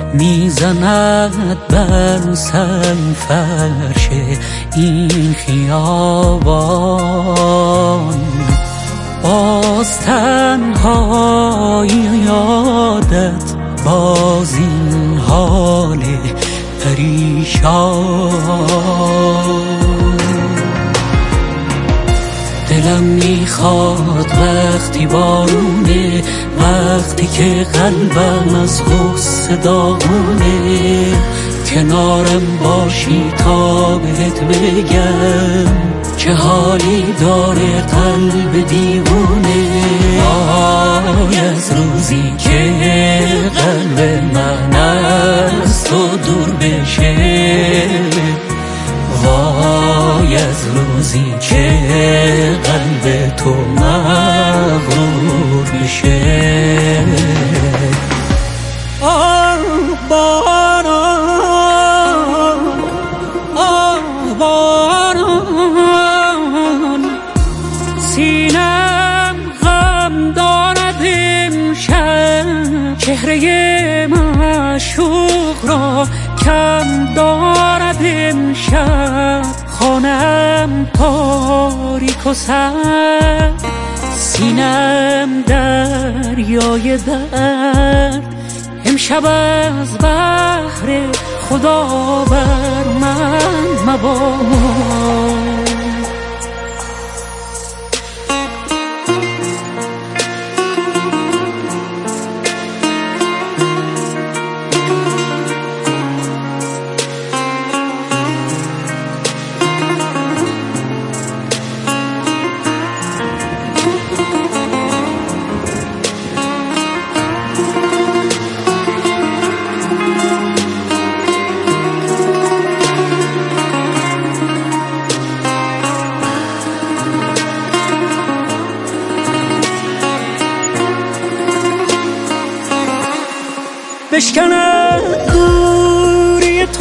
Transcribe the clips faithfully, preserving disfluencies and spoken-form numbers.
میزند بر سنگ فرش این خیابان. باز تنهایی یادت باز این حال پریشان. دلم میخواد وقتی بارونه، وقتی که قلبم از غصه داغونه، کنارم باشی تا بهت بگم چه حالی داره قلب دیوونه. وای از روزی که قلب من از تو دور بشه، وای از روزی که قلب تو مغرور بشه. آه باران، آه باران، سینم غم دارد امشب، چهره معشوق را کم دارد امشب. خانم تاریک و سرد، سینم دریای درد، امشب از بحر خدا بر من مباد. بشکند دوری تو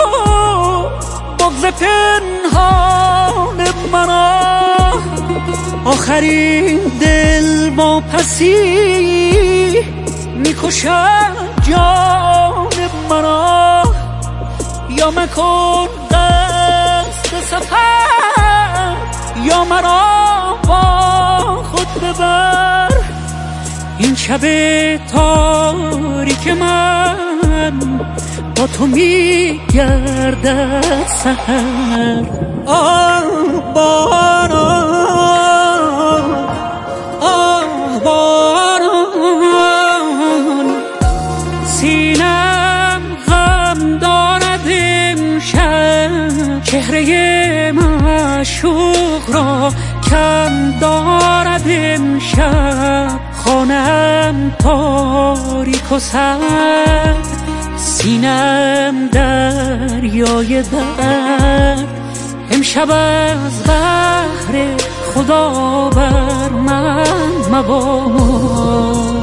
بغض پنهان مرا، آخرین دل با پسی میکشد جان مرا. یا مکن قصد سفر، یا مرا با خود ببر. این شب تاریک من با تو میگردد سحر. آه باران، آه باران، سینم غم دارد امشب، چهره معشوق را کم دارد امشب. خانم تاریک و سرد، سینم دریای درد، امشب از بحر خدا بر من مباد.